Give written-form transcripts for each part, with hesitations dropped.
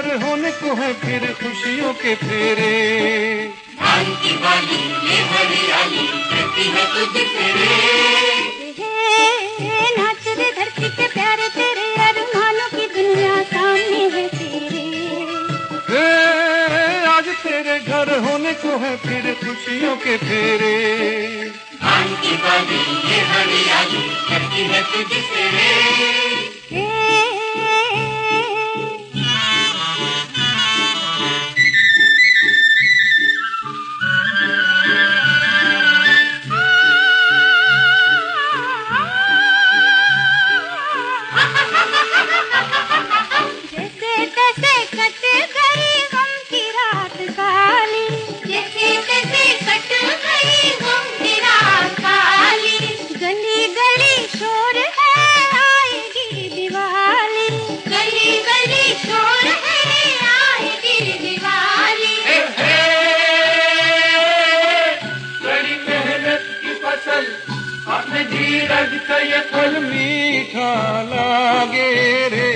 घर होने को है फिर खुशियों के फेरे। धान की बाली ये हरियाली करती है तुझसे रे। नाच रे धरती के प्यारे तेरे अरमानों की दुनिया सामने है तेरे। आज तेरे घर होने को है फिर खुशियों के फेरे। धान की बाली ये हरियाली करती है तुझसे रे। जैसे तैसे कट गई गम की रात काली। जैसे तैसे कट गई गम की रात काली। गली गली शोर है आएगी दिवाली। गली गली शोर है आएगी दिवाली। बड़ी मेहनत की फसल अपने धीरज का ये फल मीठा लागे रे।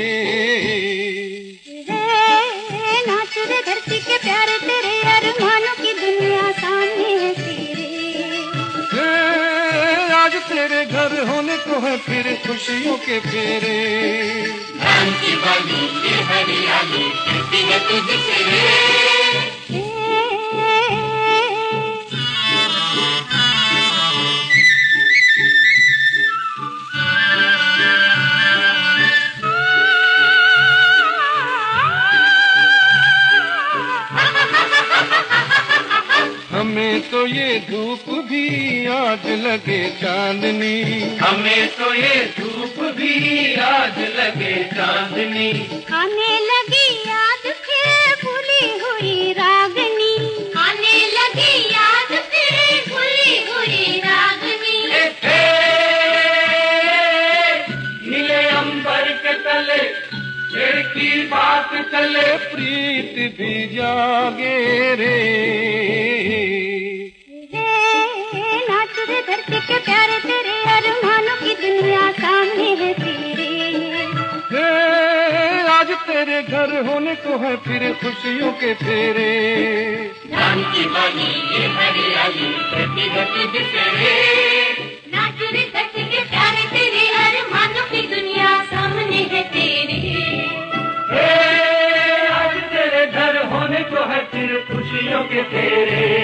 नाच रे धरती के प्यारे तेरे अरमानों की दुनिया सामने है तेरे। आज तेरे घर होने को है फिर खुशियों के फेरे। धान की बाली ये हरियाली करती है तुझसे रे। हमें तो ये धूप भी आज लगे चांदनी। हमें तो ये धूप भी आज लगे चांदनी। आने लगी याद फिर भूली हुई रागनी। आने लगी याद फिर भूली हुई रागनी। नीले अंबर के तले छेड़ की बात चले प्रीत भी जागे रे। नाच रे धरती के प्यारे तेरे अरमानों की दुनिया सामने है तेरे। आज तेरे घर होने को है फिर खुशियों के फेरे। धान की बाली ये हरियाली करती है तुझसे रे। नाच रे धरती के प्यारे तेरे अरमानों की दुनिया सामने है तेरे। आज तेरे घर होने को है फिर खुशियों के फेरे।